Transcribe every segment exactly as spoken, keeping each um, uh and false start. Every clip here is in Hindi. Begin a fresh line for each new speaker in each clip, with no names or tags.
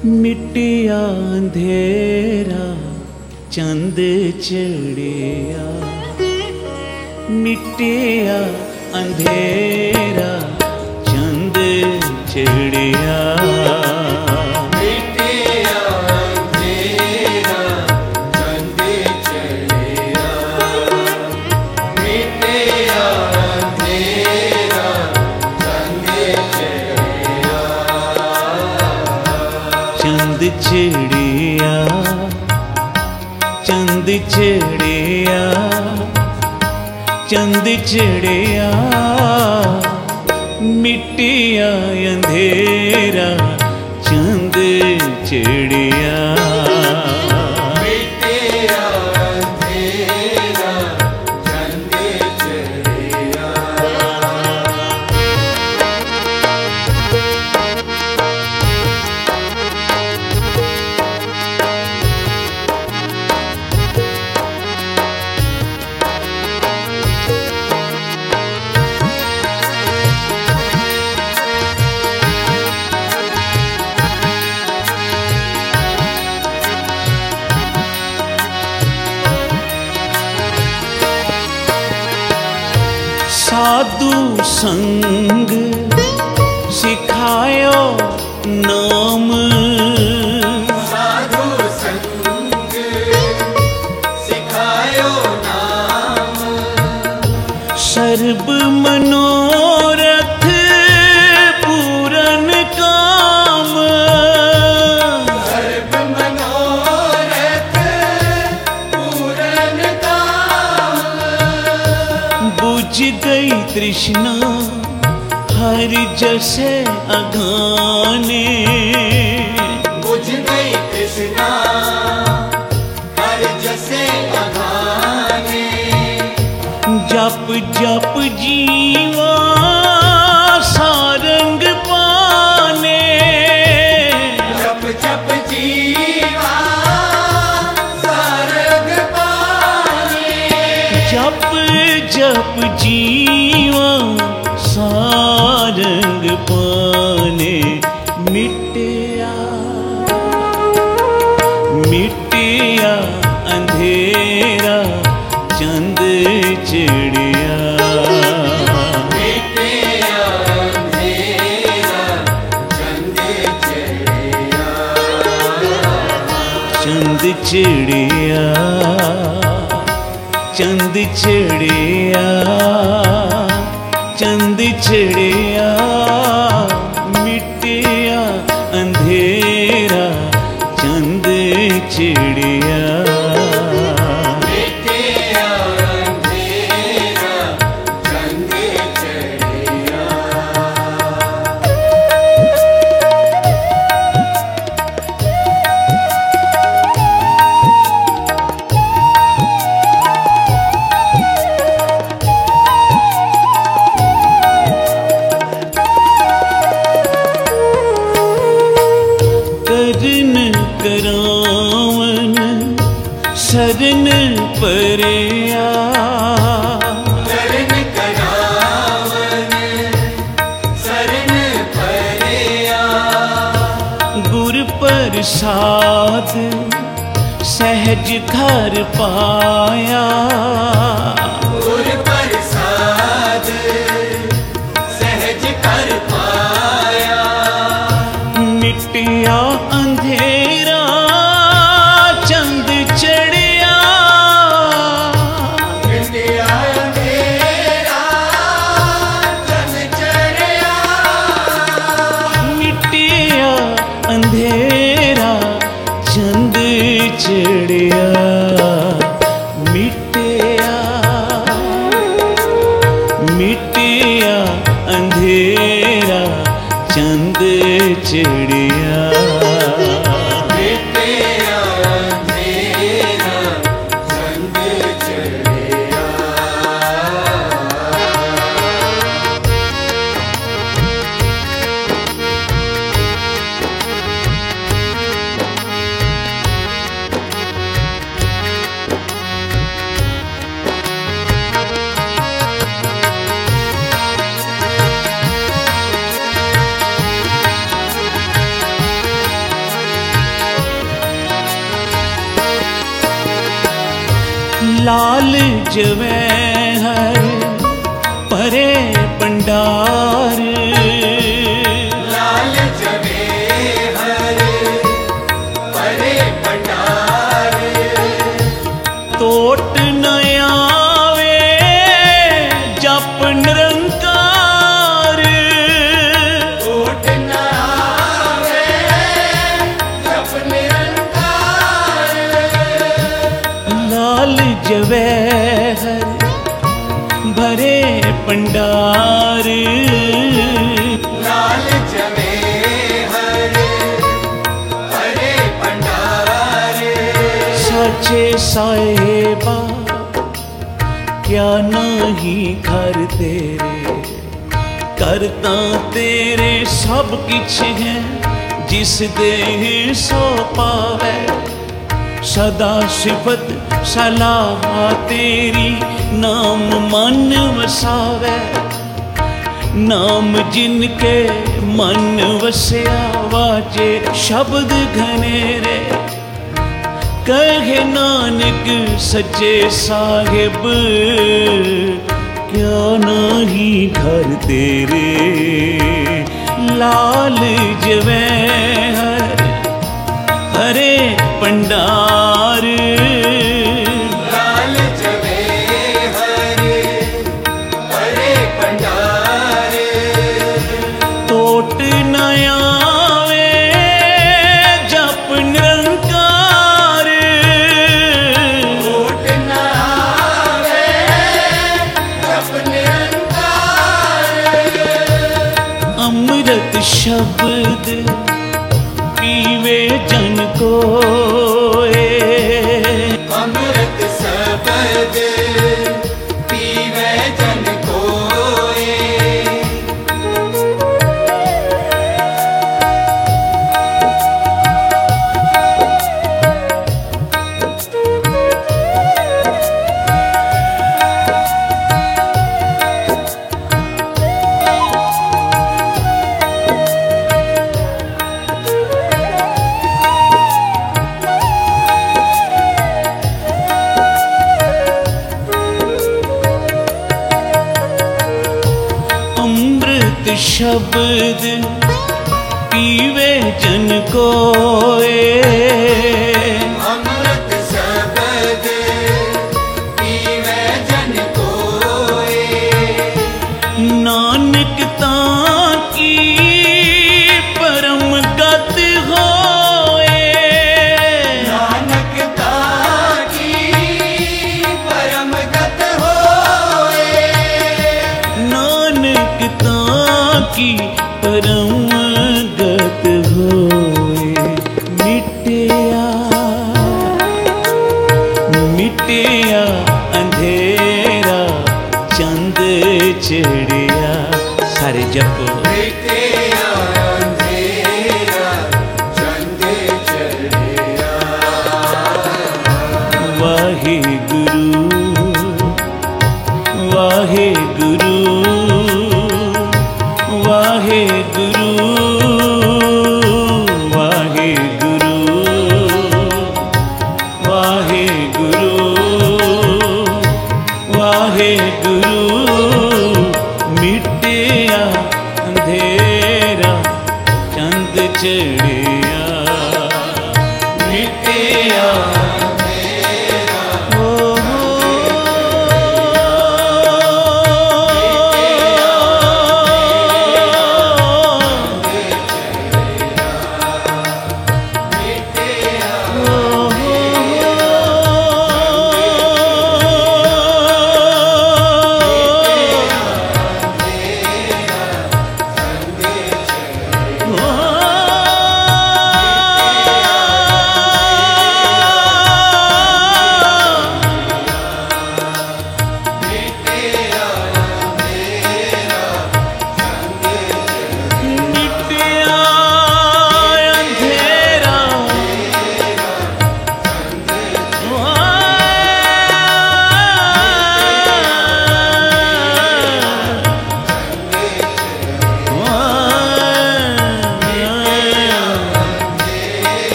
मिटिया अंधेरा चंद चढ़िया, मिटिया अंधेरा चंद चढ़िया,
मिटिया अंधेरा चंद चढ़िया, मिटिया अंधेरा चंद चढ़िया,
चंद चढ़िया चंद चढ़िया चंद चढ़िया, मिटिया अंधेरा चंद चढ़िया,
मिटिया अंधेरा चंद चढ़िया।
साधु संग सिखायो नाम,
साधु संग सिखायो नाम,
सर्ब मनोरथ पूरन काम,
सर्व मनोरथ पूरन काम,
बुझ गई तृष्णा हरि जैसे अगाने,
बुझ गई तृष्णा हर जैसे अगाने,
जप जप जीवा सारंग पाने,
जप जप जीवा सारंग पाने,
जप जप जीवा सारंग पाने, मिटिया मिटिया अंधेरा चंद चढ़िया,
मिटिया अंधेरा चंद चढ़िया,
चंद चढ़िया चंद चढ़िया चंद चढ़िया, मिटिया अंधेरा चंद चढ़िया,
मिटिया अंधेरा चंद चढ़िया।
करन करावन शरण परया,
शरण करावन शरण परया,
गुर प्रसाद सहज घर पाया,
गुर प्रसाद सहज कर पाया,
मिटिया अंधेरा चंद चढ़िया,
मिटिया अंधेरा चंद चढ़िया,
मिटिया अंधेरा चंद चढ़िया, मिटिया मिटिया अंधेरा चंद चढ़िया,
मिटिया अंधेरा चंद चढ़िया।
लाल जवेहर परे भंडार,
लाल जवेहर परे भंडार,
तोट न आवे जप निरंकार,
टूट न आवे जप निरंकार,
लाल जवेहर भरे भंडार,
लाल जवेहर परे भंडार,
साचे साहेबा क्या नहीं घर तेरे, करता तेरे सब किछ है जिस दे सो पावे, सदा सिफत सलाह तेरी नाम मन वसावे, नाम जिनके मन वसया वाजे शब्द घनेरे, कहे नानक सच्चे साहिब क्या नहीं घर तेरे, लाल जवेहर हरे भंडार,
लाल जवेहर परे भंडार,
तोट न आवे जप निरंकार,
टूट न आवे जप निरंकार,
अमृत शब्द पीवे जन कोए,
अमृत शब्द पीवे जन कोए,
अमृत शब्द पीवे जन कोए,
अमृत शब्द पीवे जन कोए,
नानक ताकी परम गत होए,
नानक ताकी परम गत होए,
नानक ताकी परम गत होए, मिटिया मिटिया अंधेरा चंद चढ़िया, सारे जपो
मिटिया अंधेरा चंद चढ़िया,
वाहे गुरु वाहे गुरु वाहे गुरु वाहे गुरु वाहे गुरु वाहे गुरु, मिटिया अंधेरा चंद चढ़िया, मिटिया ओ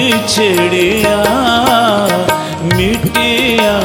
छड़िया मिटिया